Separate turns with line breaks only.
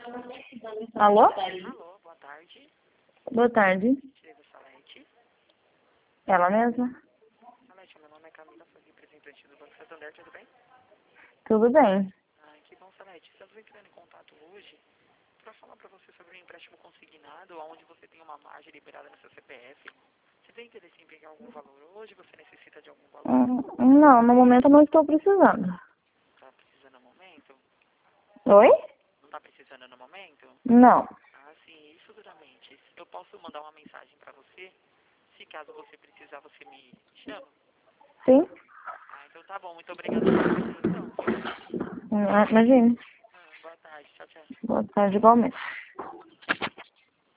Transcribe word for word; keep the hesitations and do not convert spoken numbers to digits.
Alô?
Alô, boa tarde.
Boa tarde.
Diego Salete.
Ela mesma?
Salete, meu nome é Camila, sou representante do Banco Santander, tudo bem?
Tudo bem.
Ah, que bom, Salete. Estamos entrando em contato hoje para falar para você sobre um empréstimo consignado, onde você tem uma margem liberada no seu C P F. Você tem interesse em pegar algum valor hoje? Você necessita de algum valor?
Hum, Não, no momento eu não estou precisando.
Tá precisando no momento?
Oi?
Não tá precisando no momento?
Não.
Ah, sim, isso futuramente. Eu posso mandar uma mensagem para você? Se caso você precisar, você me chama?
Sim?
Ah, então tá bom. Muito obrigado pela atenção, viu?
Ah, imagine.
Ah, boa tarde. Tchau, tchau.
Boa tarde, igualmente.